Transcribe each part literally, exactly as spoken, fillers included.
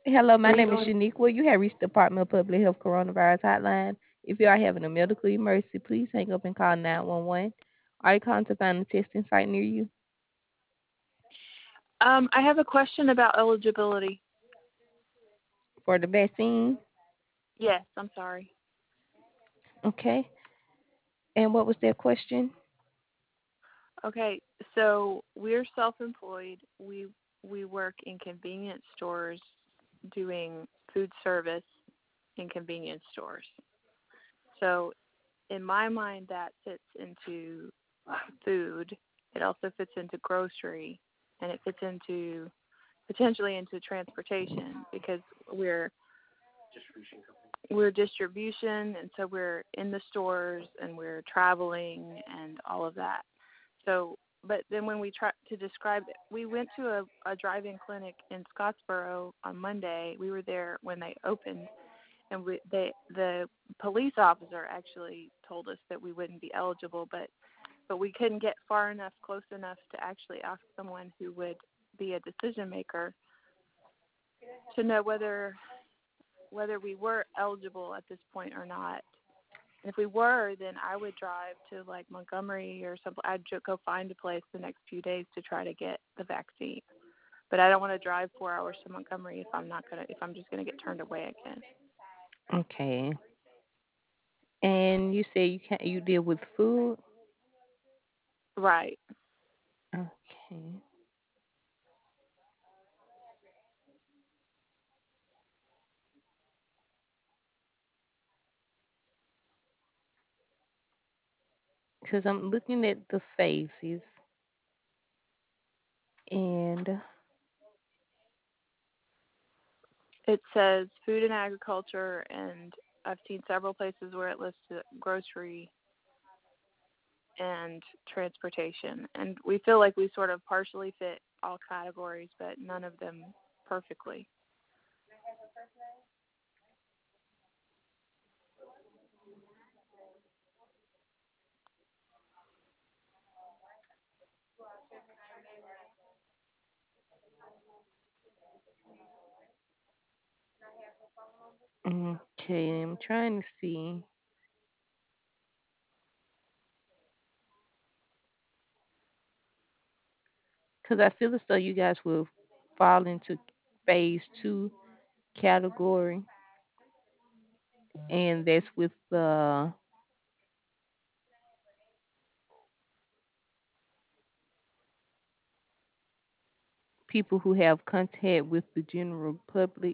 Hello, my Are you name is going? Shaniqua. You have reached the Department of Public Health Coronavirus Hotline. If you are having a medical emergency, please hang up and call nine one one. Are you calling to find a testing site near you Um, I have a question about eligibility. for the vaccine? Yes, I'm sorry. Okay. And what was that question? Okay, so we're self-employed. We we work in convenience stores doing food service in convenience stores. So in my mind, that fits into food. It also fits into grocery, and it fits into potentially into transportation because we're we're distribution, and so we're in the stores and we're traveling and all of that. So, but then when we try to describe it, we went to a, a drive-in clinic in Scottsboro on Monday. We were there when they opened, and we, they the police officer actually told us that we wouldn't be eligible, but but we couldn't get far enough, close enough to actually ask someone who would be a decision maker to know whether whether we were eligible at this point or not. And if we were, then I would drive to like Montgomery or something. I'd go find a place the next few days to try to get the vaccine. But I don't want to drive four hours to Montgomery if I'm not gonna if I'm just gonna get turned away again. Okay. And you say you can't you deal with food? Right. Okay. Because I'm looking at the faces and It says food and agriculture, and I've seen several places where it lists grocery and transportation. And we feel like we sort of partially fit all categories, but none of them perfectly. okay, I'm trying to see. Because I feel as though you guys will fall into phase two category, and that's with the people who have contact with the general public.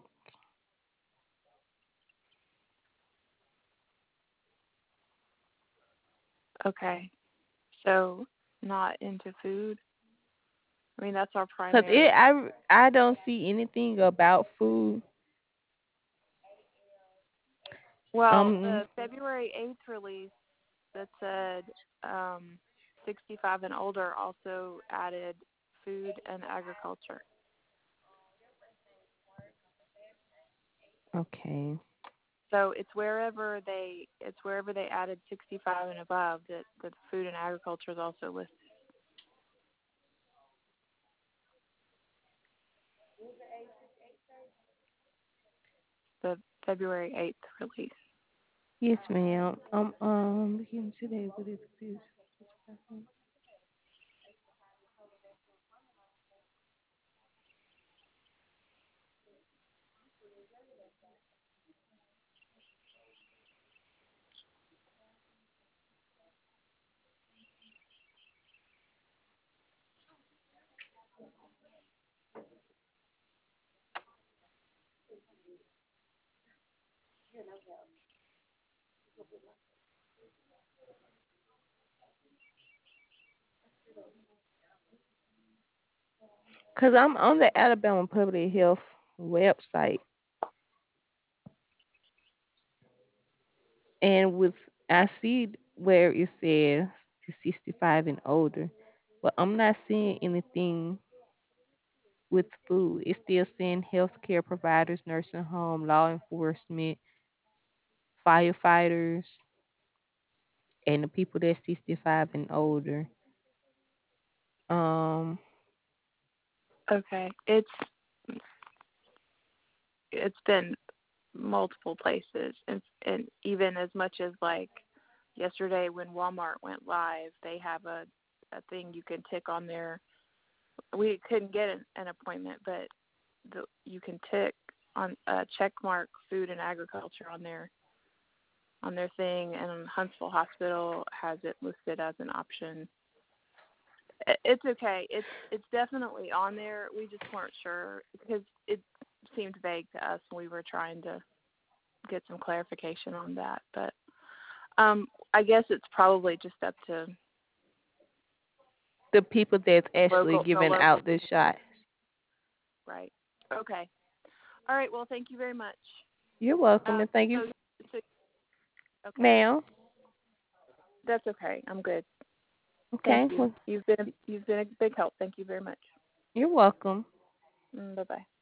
Okay. So not into food. I mean, that's our Cause it, primary. I, I don't see anything about food. Well, Um, the February eighth release that said um, sixty-five and older also added food and agriculture. okay, So it's wherever they it's wherever they added sixty-five and above that that food and agriculture is also listed. The February eighth release. yes, ma'am. Um, um, looking today, what is this? Cause I'm on the Alabama Public Health website, and with I see where it says sixty-five and older, but I'm not seeing anything with food. It's still saying healthcare providers, nursing home, law enforcement, firefighters, and the people that's sixty-five and older. Um, Okay. It's it's been multiple places, and and even as much as like yesterday when Walmart went live, they have a a thing you can tick on there. We couldn't get an, an appointment, but the, you can tick on uh, check mark food and agriculture on their on their thing, and Huntsville Hospital has it listed as an option. It's okay. It's it's definitely on there. We just weren't sure because it seemed vague to us, and we were trying to get some clarification on that. But um, I guess it's probably just up to The people that's actually local the giving local out the shot. right. Okay. All right. Well, thank you very much. You're welcome, Um, and thank you. so, so okay, Now, that's okay. I'm good. Thank okay. you. Well, You've been a, you've been a big help. Thank you very much. you're welcome. Mm, bye bye.